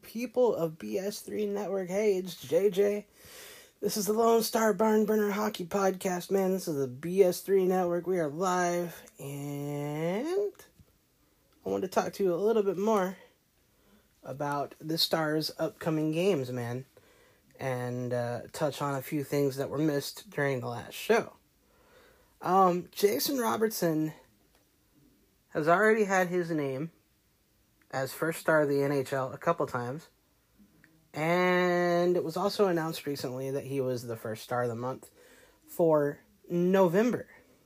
people of BS3 Network. Hey, it's JJ. This is the Lone Star Barn Burner Hockey Podcast, man. This is the BS3 Network. We are live, and I want to talk to you a little bit more about the Stars' upcoming games, man, and touch on a few things that were missed during the last show. Jason Robertson has already had his name as first star of the NHL a couple times. And it was also announced recently that he was the first star of the month for November.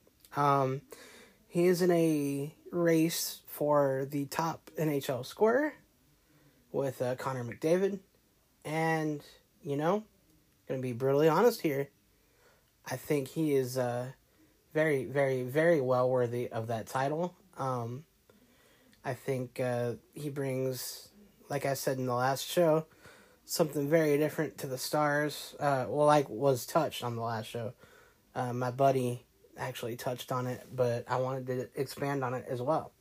He is in a race for the top NHL scorer with Connor McDavid. And, going to be brutally honest here, I think he is very, very, very well worthy of that title. I think he brings, like I said in the last show, something very different to the Stars. Like was touched on the last show. My buddy actually touched on it, but I wanted to expand on it as well.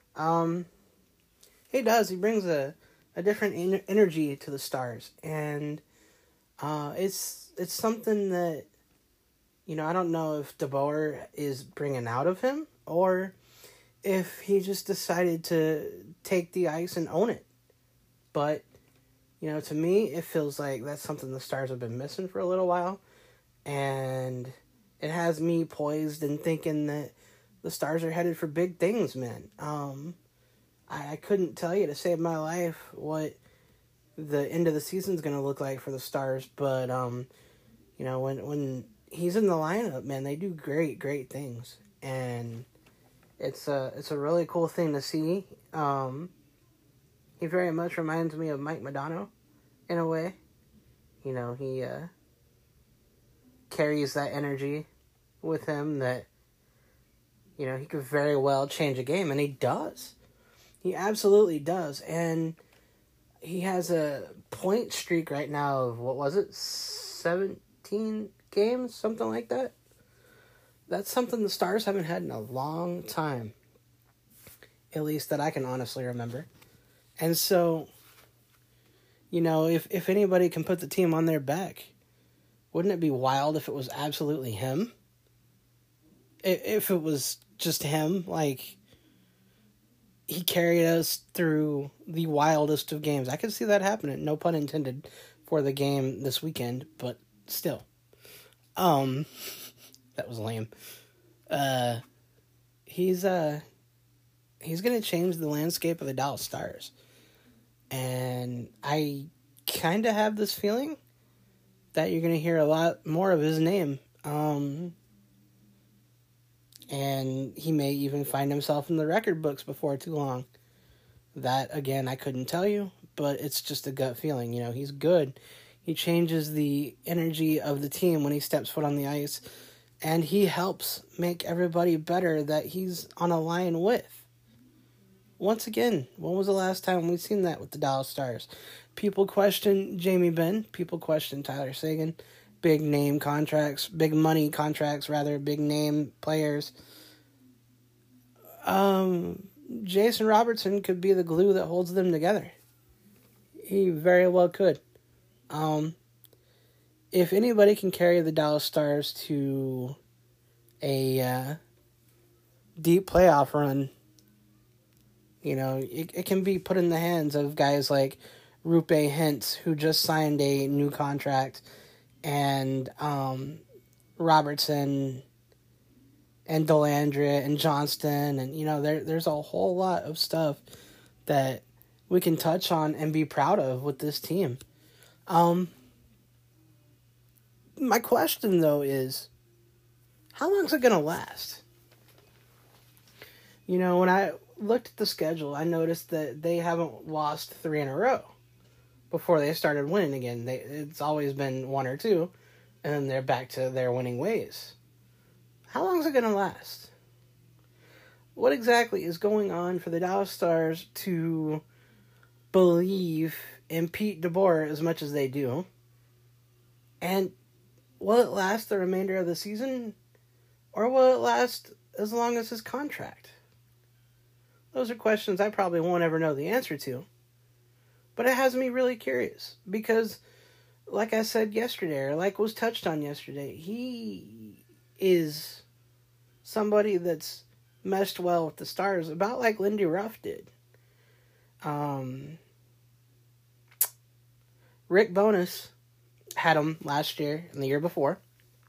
He does. He brings a different energy to the Stars, and it's something that, I don't know if DeBoer is bringing out of him, or if he just decided to take the ice and own it. But, to me, it feels like that's something the Stars have been missing for a little while. And it has me poised and thinking that the Stars are headed for big things, man. I couldn't tell you to save my life what the end of the season's going to look like for the Stars. But, when he's in the lineup, man, they do great, great things. And it's a really cool thing to see. He very much reminds me of Mike Modano, in a way. He carries that energy with him that, he could very well change a game, and he does. He absolutely does, and he has a point streak right now of, 17 games, something like that? That's something the Stars haven't had in a long time, at least that I can honestly remember. And so, if anybody can put the team on their back, wouldn't it be wild if it was absolutely him? If it was just him, like, he carried us through the wildest of games. I could see that happening, no pun intended, for the game this weekend, but still. That was lame. He's going to change the landscape of the Dallas Stars. And I kind of have this feeling that you're going to hear a lot more of his name. And he may even find himself in the record books before too long. That, again, I couldn't tell you, but it's just a gut feeling. He's good. He changes the energy of the team when he steps foot on the ice. And he helps make everybody better that he's on a line with. Once again, when was the last time we've seen that with the Dallas Stars? People question Jamie Benn. People question Tyler Seguin. Big name contracts. Big money contracts, rather. Big name players. Jason Robertson could be the glue that holds them together. He very well could. If anybody can carry the Dallas Stars to a deep playoff run, it can be put in the hands of guys like Rupe Hintz, who just signed a new contract, and Robertson and Dellandrea and Johnston, and there's a whole lot of stuff that we can touch on and be proud of with this team. My question, though, is, how long is it going to last? When I looked at the schedule, I noticed that they haven't lost 3 in a row before they started winning again. It's always been 1 or 2, and then they're back to their winning ways. How long is it going to last? What exactly is going on for the Dallas Stars to believe in Pete DeBoer as much as they do? And will it last the remainder of the season? Or will it last as long as his contract? Those are questions I probably won't ever know the answer to. But it has me really curious because, like I said yesterday, or like was touched on yesterday, he is somebody that's meshed well with the Stars, about like Lindy Ruff did. Rick Bowness had him last year and the year before.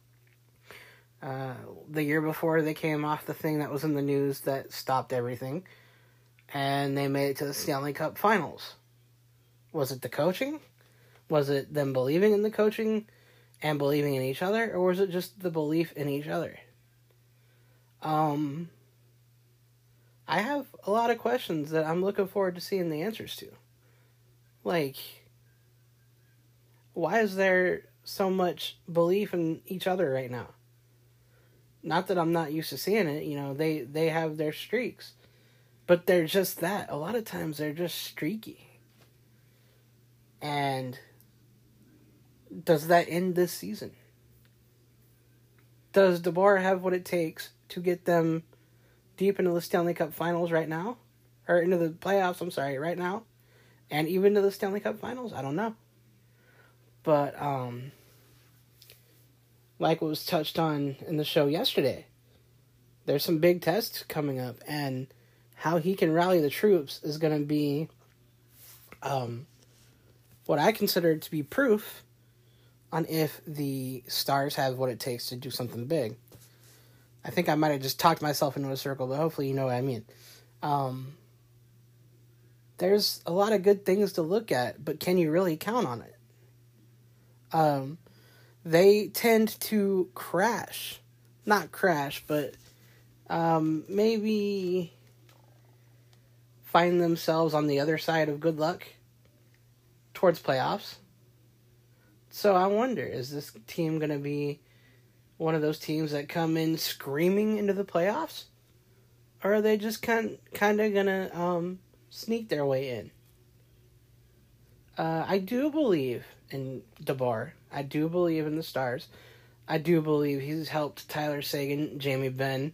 The year before, they came off the thing that was in the news that stopped everything, and they made it to the Stanley Cup Finals. Was it the coaching? Was it them believing in the coaching and believing in each other, or was it just the belief in each other? I have a lot of questions that I'm looking forward to seeing the answers to. Like, why is there so much belief in each other right now? Not that I'm not used to seeing it, you know, they have their streaks. But they're just that. A lot of times they're just streaky. And does that end this season? Does DeBoer have what it takes to get them deep into the Stanley Cup Finals right now? Or into the playoffs, right now? And even to the Stanley Cup Finals? I don't know. But, like what was touched on in the show yesterday, there's some big tests coming up, and how he can rally the troops is going to be what I consider to be proof on if the Stars have what it takes to do something big. I think I might have just talked myself into a circle, but hopefully you know what I mean. There's a lot of good things to look at, but can you really count on it? They tend to crash. Not crash, but maybe find themselves on the other side of good luck towards playoffs. So I wonder, is this team going to be one of those teams that come in screaming into the playoffs? Or are they just kind of going to sneak their way in? I do believe in DeBoer. I do believe in the Stars. I do believe he's helped Tyler Seguin, Jamie Benn,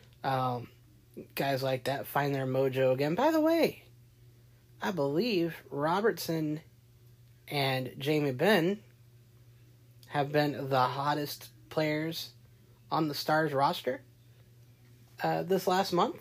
guys like that find their mojo again. By the way, I believe Robertson and Jamie Benn have been the hottest players on the Stars roster this last month.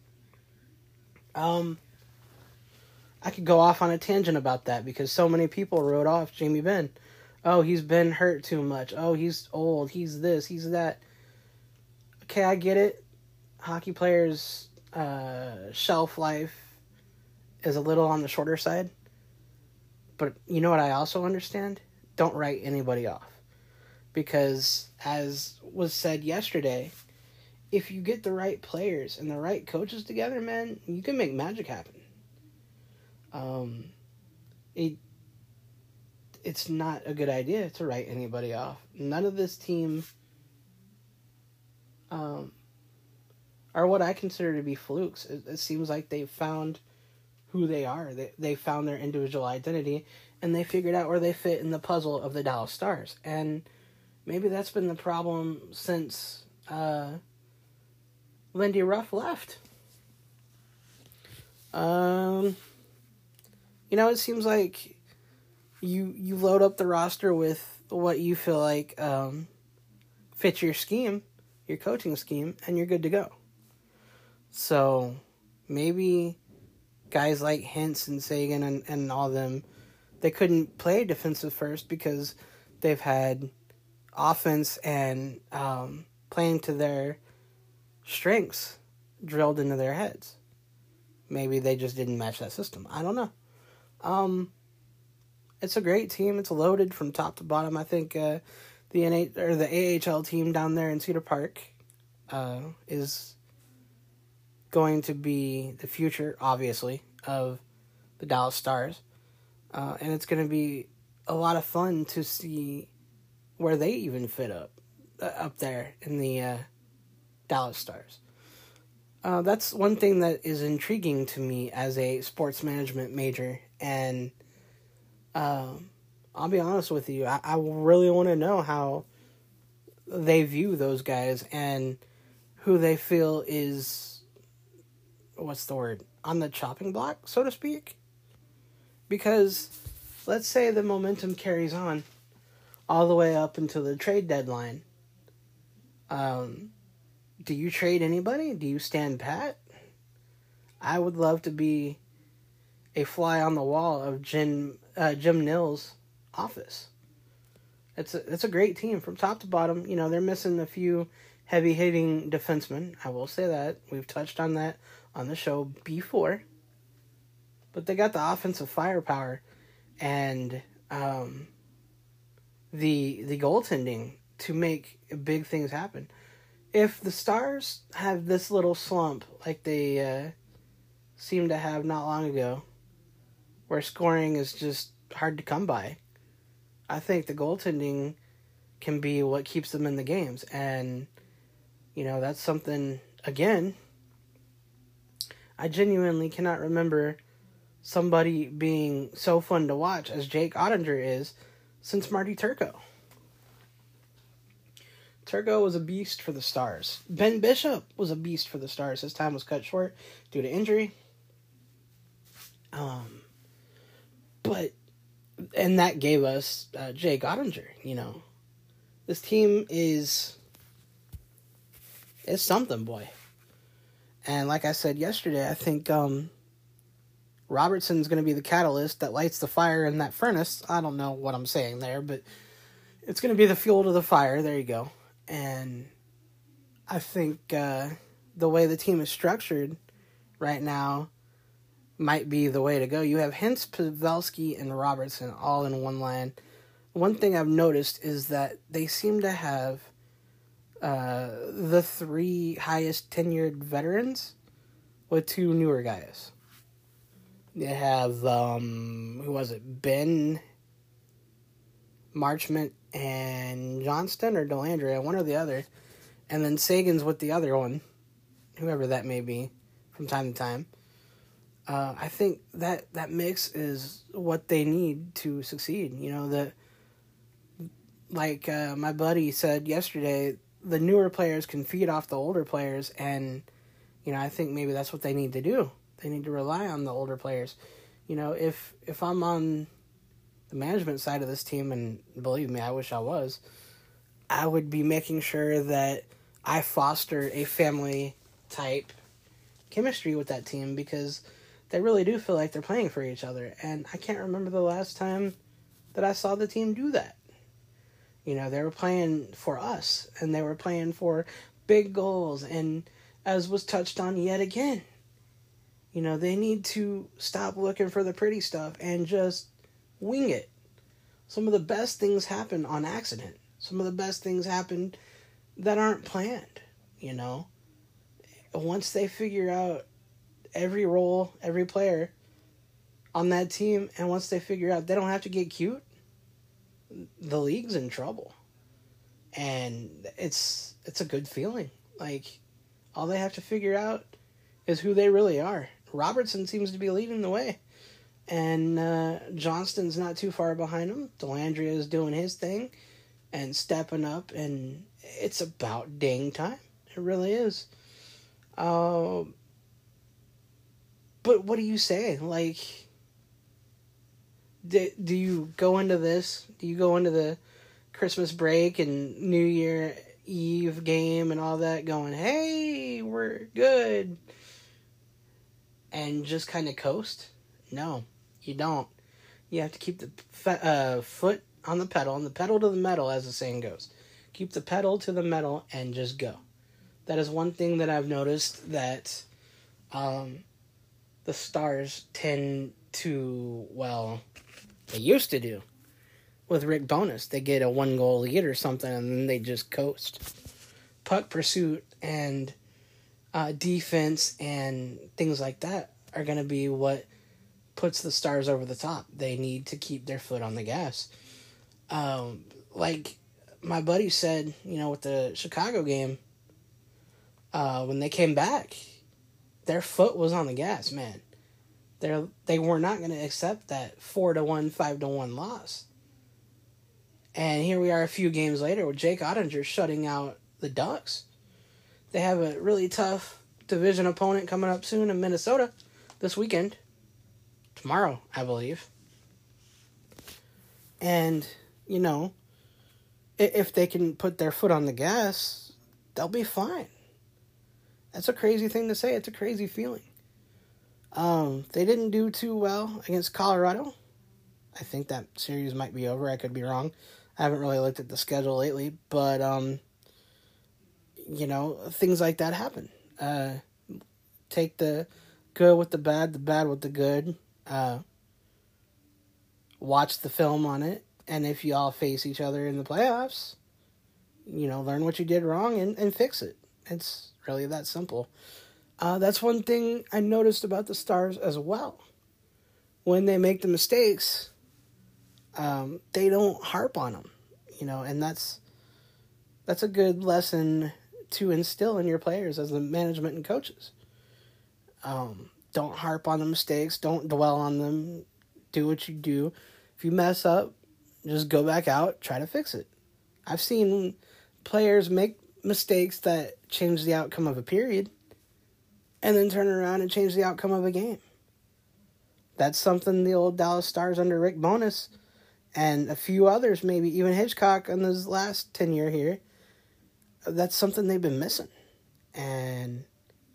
I could go off on a tangent about that because so many people wrote off Jamie Benn. Oh, he's been hurt too much. Oh, he's old. He's this. He's that. Okay, I get it. Hockey players' shelf life is a little on the shorter side. But you know what I also understand? Don't write anybody off. Because, as was said yesterday, if you get the right players and the right coaches together, man, you can make magic happen. It's not a good idea to write anybody off. None of this team are what I consider to be flukes. It seems like they've found who they are. They found their individual identity, and they figured out where they fit in the puzzle of the Dallas Stars. And maybe that's been the problem since Lindy Ruff left. It seems like you load up the roster with what you feel like fits your scheme, your coaching scheme, and you're good to go. So maybe guys like Hintz and Seguin and all of them, they couldn't play defensive first because they've had offense and playing to their strengths drilled into their heads. Maybe they just didn't match that system. I don't know. It's a great team. It's loaded from top to bottom. I think the AHL team down there in Cedar Park is going to be the future, obviously, of the Dallas Stars. And it's going to be a lot of fun to see where they even fit up there in the Dallas Stars. That's one thing that is intriguing to me as a sports management major, and I'll be honest with you, I really want to know how they view those guys and who they feel is, what's the word, on the chopping block, so to speak. Because let's say the momentum carries on all the way up until the trade deadline. Do you trade anybody? Do you stand pat? I would love to be a fly on the wall of Jim Nill's office. It's a great team from top to bottom. You know, they're missing a few heavy-hitting defensemen. I will say that. We've touched on that on the show before. But they got the offensive firepower and the goaltending to make big things happen. If the Stars have this little slump like they seemed to have not long ago, where scoring is just hard to come by, I think the goaltending can be what keeps them in the games. And, you know, that's something, again, I genuinely cannot remember somebody being so fun to watch as Jake Ottinger is since Marty Turco. Turco was a beast for the Stars. Ben Bishop was a beast for the Stars. His time was cut short due to injury. And that gave us Jake Ottinger, you know. This team is something, boy. And like I said yesterday, I think Robertson's going to be the catalyst that lights the fire in that furnace. I don't know what I'm saying there, but it's going to be the fuel to the fire. There you go. And I think the way the team is structured right now might be the way to go. You have Hintz, Pavelski, and Robertson all in one line. One thing I've noticed is that they seem to have the three highest tenured veterans with two newer guys. They have, who was it? Ben Marchment and Johnston or Dellandrea, one or the other. And then Sagan's with the other one, whoever that may be, from time to time. I think that mix is what they need to succeed. You know, like my buddy said yesterday, the newer players can feed off the older players, and, you know, I think maybe that's what they need to do. They need to rely on the older players. You know, if I'm on the management side of this team, and believe me, I wish I was, I would be making sure that I foster a family-type chemistry with that team, because they really do feel like they're playing for each other. And I can't remember the last time that I saw the team do that. You know, they were playing for us, and they were playing for big goals, and as was touched on yet again, you know, they need to stop looking for the pretty stuff and just wing it. Some of the best things happen on accident. Some of the best things happen that aren't planned, you know. Once they figure out every role, every player on that team, and once they figure out they don't have to get cute, the league's in trouble. And it's a good feeling. Like, all they have to figure out is who they really are. Robertson seems to be leading the way. And Johnston's not too far behind him. Dellandrea is doing his thing and stepping up. And it's about dang time. It really is. But what do you say? Like, do you go into this? Do you go into the Christmas break and New Year Eve game and all that going, hey, we're good, and just kind of coast? No, you don't. You have to keep the foot on the pedal, and the pedal to the metal, as the saying goes. Keep the pedal to the metal and just go. That is one thing that I've noticed that the Stars tend to, well, they used to do. With Rick Bowness, they get a 1-goal lead or something, and then they just coast. Puck pursuit and defense and things like that are going to be what puts the Stars over the top. They need to keep their foot on the gas. Like my buddy said, you know, with the Chicago game, when they came back, their foot was on the gas, man. They were not going to accept that 4-1, 5-1 loss. And here we are a few games later with Jake Ottinger shutting out the Ducks. They have a really tough division opponent coming up soon in Minnesota this weekend. Tomorrow, I believe. And, you know, if they can put their foot on the gas, they'll be fine. That's a crazy thing to say. It's a crazy feeling. They didn't do too well against Colorado. I think that series might be over. I could be wrong. I haven't really looked at the schedule lately, but, you know, things like that happen. Take the good with the bad with the good. Watch the film on it, and if you all face each other in the playoffs, you know, learn what you did wrong and fix it. It's really that simple. That's one thing I noticed about the Stars as well. When they make the mistakes, they don't harp on them, you know, and that's a good lesson to instill in your players as the management and coaches. Don't harp on the mistakes. Don't dwell on them. Do what you do. If you mess up, just go back out, try to fix it. I've seen players make mistakes that change the outcome of a period and then turn around and change the outcome of a game. That's something the old Dallas Stars under Rick Bowness and a few others, maybe even Hitchcock in his last tenure here, that's something they've been missing. And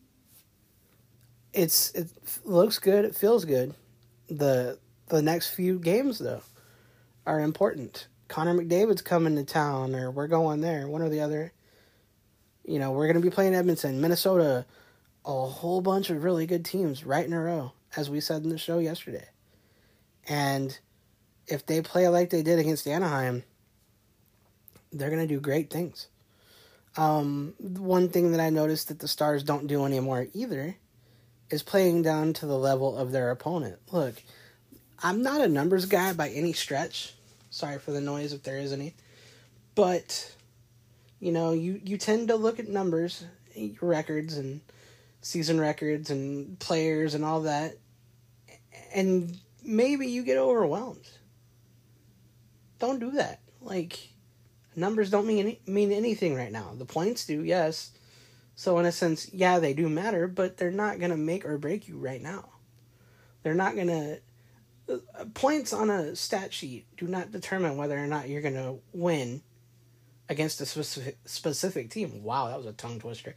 it looks good, it feels good. The next few games, though, are important. Connor McDavid's coming to town, or we're going there, one or the other. You know, we're going to be playing Edmonton, Minnesota, a whole bunch of really good teams right in a row, as we said in the show yesterday. And if they play like they did against Anaheim, they're going to do great things. One thing that I noticed that the Stars don't do anymore either is playing down to the level of their opponent. Look, I'm not a numbers guy by any stretch. Sorry for the noise if there is any. But, you know, you tend to look at numbers, records and season records and players and all that, and maybe you get overwhelmed. Don't do that. Like, numbers don't mean anything right now. The points do, yes. So in a sense, yeah, they do matter, but they're not going to make or break you right now. They're not going to... Points on a stat sheet do not determine whether or not you're going to win against a specific team. Wow, that was a tongue twister.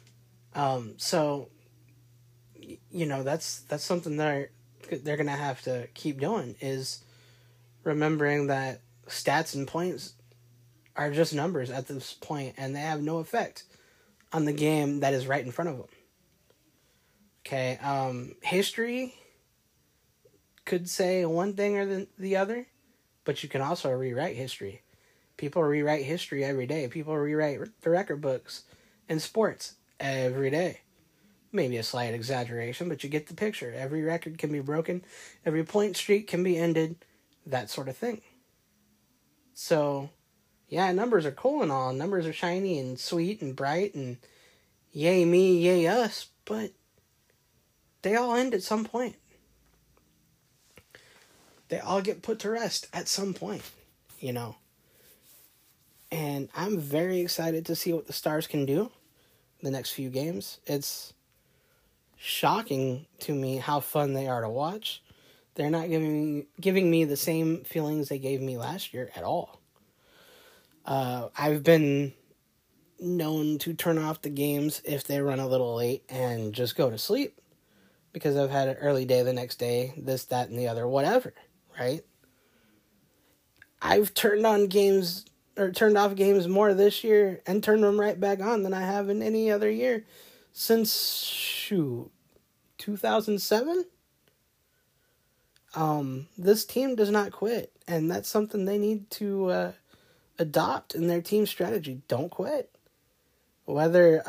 So, you know, that's something they're going to have to keep doing, is remembering that stats and points are just numbers at this point, and they have no effect on the game that is right in front of them. Okay, history could say one thing or the other, but you can also rewrite history. People rewrite history every day. People rewrite the record books in sports every day. Maybe a slight exaggeration, but you get the picture. Every record can be broken. Every point streak can be ended. That sort of thing. So, yeah, numbers are cool and all. Numbers are shiny and sweet and bright and yay me, yay us, but they all end at some point. They all get put to rest at some point, you know. And I'm very excited to see what the Stars can do the next few games. It's shocking to me how fun they are to watch. They're not giving me the same feelings they gave me last year at all. I've been known to turn off the games if they run a little late and just go to sleep because I've had an early day the next day, this, that, and the other, whatever, right? I've turned off games more this year and turned them right back on than I have in any other year since, 2007? This team does not quit, and that's something they need to adopt in their team strategy. Don't quit. Whether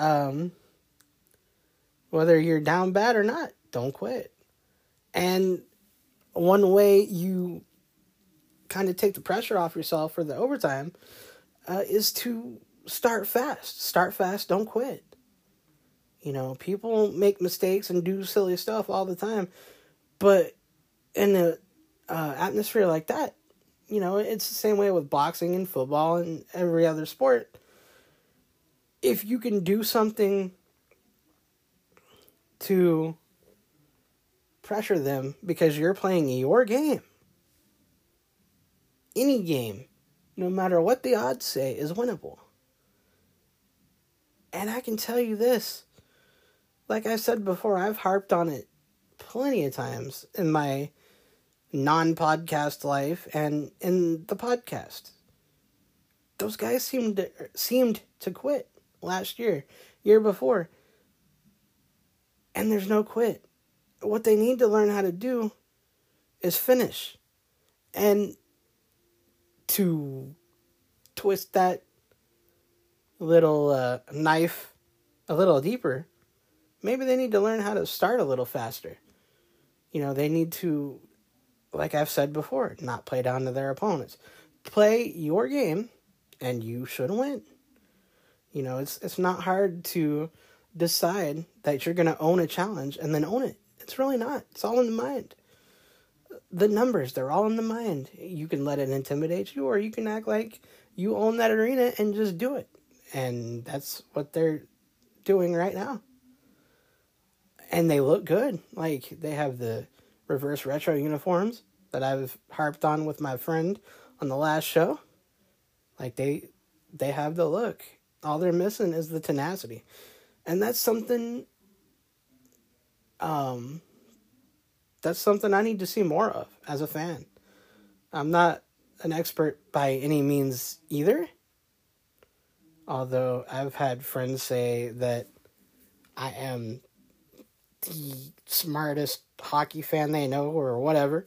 you're down bad or not, don't quit. And one way you kind of take the pressure off yourself for the overtime is to start fast. Start fast, don't quit. You know, people make mistakes and do silly stuff all the time, but in an atmosphere like that, you know, it's the same way with boxing and football and every other sport. If you can do something to pressure them because you're playing your game, any game, no matter what the odds say, is winnable. And I can tell you this, like I said before, I've harped on it plenty of times in my non-podcast life and in the podcast. Those guys seemed to quit last year before. And there's no quit. What they need to learn how to do is finish. And to twist that little knife a little deeper, maybe they need to learn how to start a little faster. They need to, like I've said before, not play down to their opponents. Play your game, and you should win. It's not hard to decide that you're going to own a challenge and then own it. It's really not. It's all in the mind. The numbers, they're all in the mind. You can let it intimidate you, or you can act like you own that arena and just do it. And that's what they're doing right now. And they look good. Like, they have the reverse retro uniforms that I've harped on with my friend on the last show. Like, they have the look. All they're missing is the tenacity. And that's something I need to see more of as a fan. I'm not an expert by any means either. Although I've had friends say that I am the smartest hockey fan they know or whatever.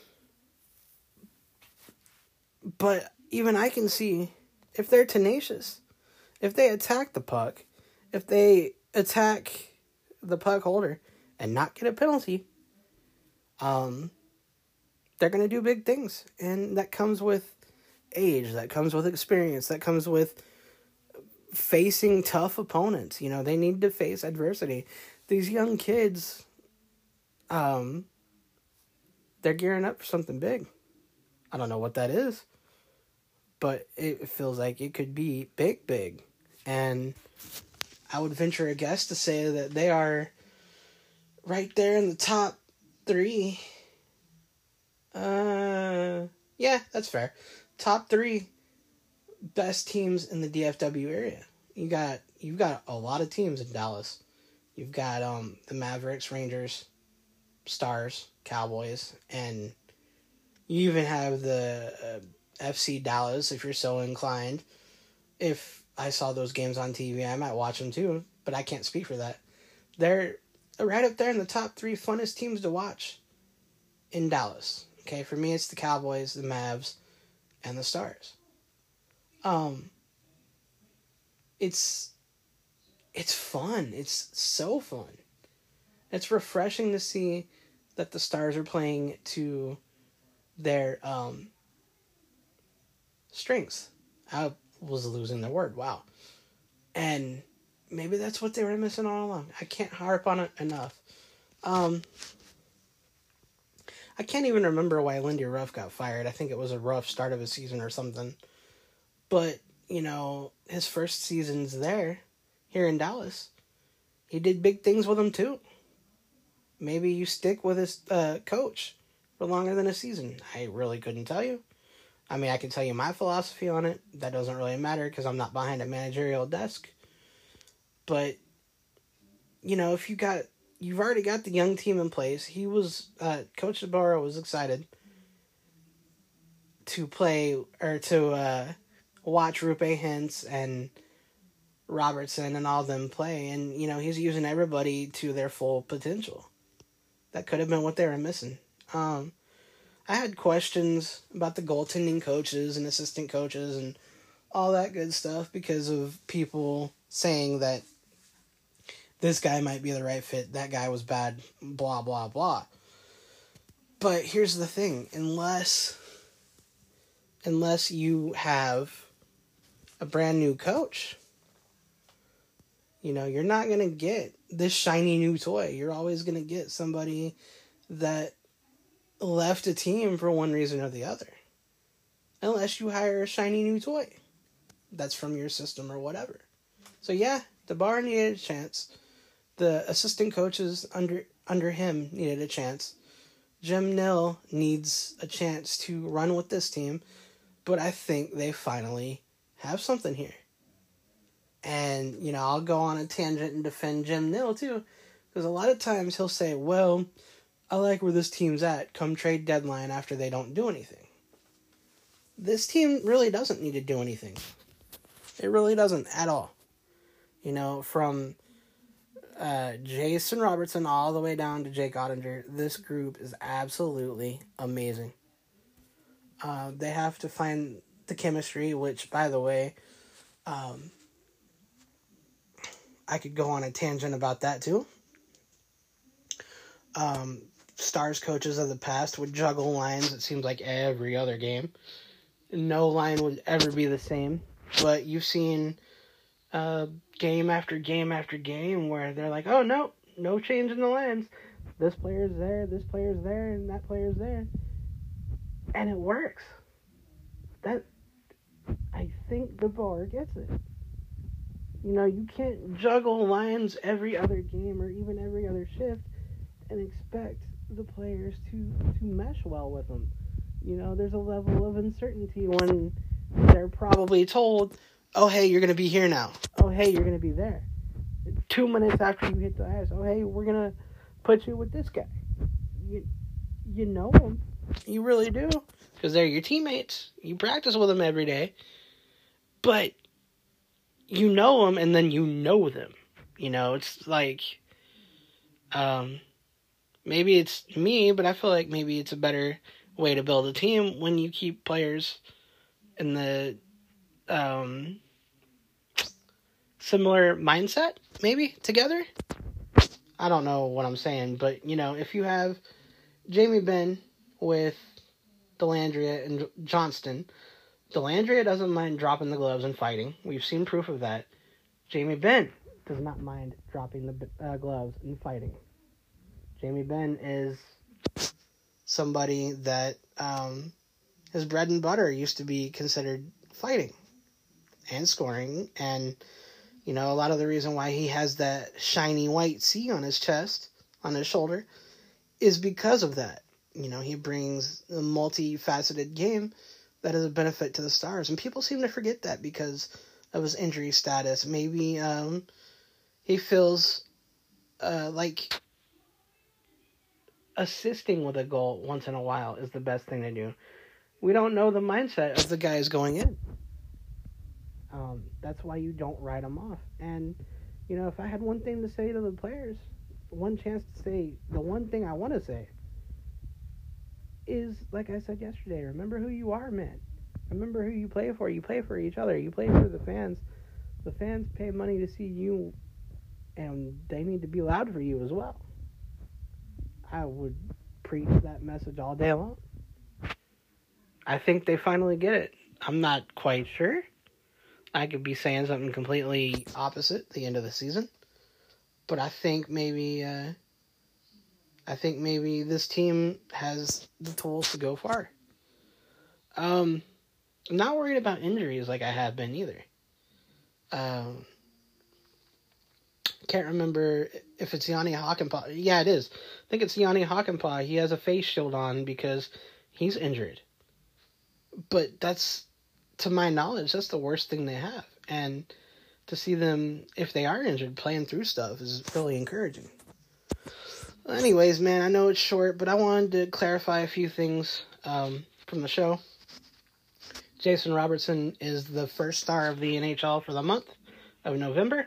But even I can see if they're tenacious, if they attack the puck, if they attack the puck holder and not get a penalty, they're going to do big things. And that comes with age, that comes with experience, that comes with facing tough opponents. They need to face adversity. These young kids, they're gearing up for something big. I don't know what that is, but it feels like it could be big. And I would venture a guess to say that they are right there in the top 3. Yeah, that's fair. Top 3 best teams in the DFW area. You've got a lot of teams in Dallas. You've got the Mavericks, Rangers, Stars, Cowboys, and you even have the FC Dallas if you're so inclined. If I saw those games on TV, I might watch them too, but I can't speak for that. They're right up there in the top 3 funnest teams to watch in Dallas. Okay, for me, it's the Cowboys, the Mavs, and the Stars. It's fun. It's so fun. It's refreshing to see that the Stars are playing to their strengths. I was losing the word. Wow. And maybe that's what they were missing all along. I can't harp on it enough. I can't even remember why Lindy Ruff got fired. I think it was a rough start of a season or something. But, his first season's here in Dallas. He did big things with them too. Maybe you stick with his coach for longer than a season. I really couldn't tell you. I mean, I can tell you my philosophy on it. That doesn't really matter because I'm not behind a managerial desk. But, if you've already got the young team in place. He was, Coach DeBoer was excited to play, or to watch Rupe Hintz and Robertson and all of them play. And, he's using everybody to their full potential. That could have been what they were missing. I had questions about the goaltending coaches and assistant coaches and all that good stuff because of people saying that this guy might be the right fit, that guy was bad, blah, blah, blah. But here's the thing, unless you have a brand new coach, you're not going to get this shiny new toy. You're always going to get somebody that left a team for one reason or the other. Unless you hire a shiny new toy that's from your system or whatever. So yeah, DeBoer needed a chance. The assistant coaches under him needed a chance. Jim Nill needs a chance to run with this team. But I think they finally have something here. And, I'll go on a tangent and defend Jim Nill, too. Because a lot of times he'll say, well, I like where this team's at come trade deadline after they don't do anything. This team really doesn't need to do anything. It really doesn't at all. From Jason Robertson all the way down to Jake Ottinger, this group is absolutely amazing. They have to find the chemistry, which, by the way, I could go on a tangent about that too. Stars coaches of the past would juggle lines, it seems like every other game. No line would ever be the same. But you've seen game after game after game where they're like, oh, no change in the lines. This player's there, and that player's there. And it works. I think DeBoer gets it. You can't juggle lines every other game or even every other shift and expect the players to mesh well with them. There's a level of uncertainty when they're probably told, oh, hey, you're going to be here now. Oh, hey, you're going to be there. 2 minutes after you hit the ice, oh, hey, we're going to put you with this guy. You know them. You really do. Because they're your teammates. You practice with them every day. But you know them and then you know them. It's like, maybe it's me, but I feel like maybe it's a better way to build a team when you keep players in the similar mindset, maybe, together. I don't know what I'm saying, but, if you have Jamie Benn with Dellandrea and Johnston, Dellandrea doesn't mind dropping the gloves and fighting. We've seen proof of that. Jamie Benn does not mind dropping the gloves and fighting. Jamie Benn is somebody that his bread and butter used to be considered fighting and scoring. And, a lot of the reason why he has that shiny white C on his chest, on his shoulder, is because of that. He brings a multifaceted game that is a benefit to the Stars. And people seem to forget that because of his injury status. Maybe he feels like assisting with a goal once in a while is the best thing to do. We don't know the mindset of the guys going in. That's why you don't write them off. And, if I had one thing to say to the players, one chance to say, the one thing I want to say is, like I said yesterday, remember who you are, man. Remember who you play for. You play for each other. You play for the fans. The fans pay money to see you, and they need to be loud for you as well. I would preach that message all day long. I think they finally get it. I'm not quite sure. I could be saying something completely opposite at the end of the season. But I think maybe this team has the tools to go far. I'm not worried about injuries like I have been either. Can't remember if it's Yanni Hakanpää. Yeah, it is. I think it's Yanni Hakanpää. He has a face shield on because he's injured. But that's, to my knowledge, that's the worst thing they have. And to see them, if they are injured, playing through stuff is really encouraging. Well, anyways, man, I know it's short, but I wanted to clarify a few things from the show. Jason Robertson is the first star of the NHL for the month of November.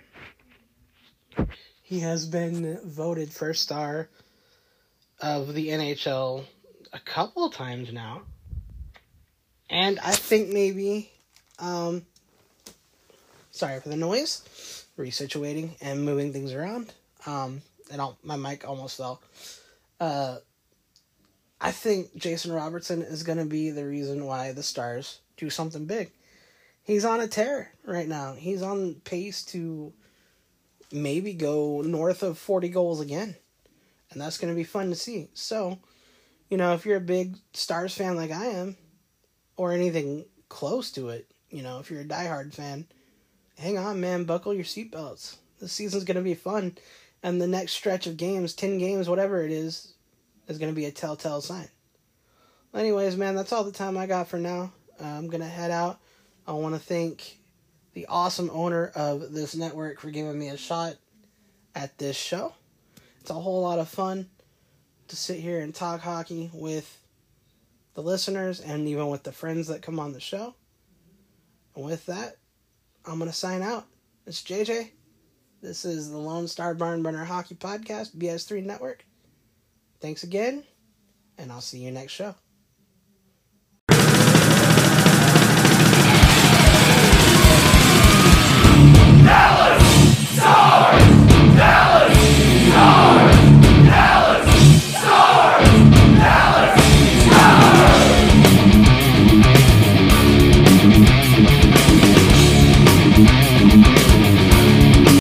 He has been voted first star of the NHL a couple times now. And I think maybe, sorry for the noise, resituating and moving things around. My mic almost fell. I think Jason Robertson is going to be the reason why the Stars do something big. He's on a tear right now. He's on pace to maybe go north of 40 goals again. And that's going to be fun to see. So, if you're a big Stars fan like I am, or anything close to it, if you're a diehard fan, hang on, man, buckle your seatbelts. This season's going to be fun. And the next stretch of games, 10 games, whatever it is going to be a telltale sign. Anyways, man, that's all the time I got for now. I'm going to head out. I want to thank the awesome owner of this network for giving me a shot at this show. It's a whole lot of fun to sit here and talk hockey with the listeners and even with the friends that come on the show. And with that, I'm going to sign out. It's JJ. This is the Lone Star Barn Burner Hockey Podcast, BS3 Network. Thanks again, and I'll see you next show.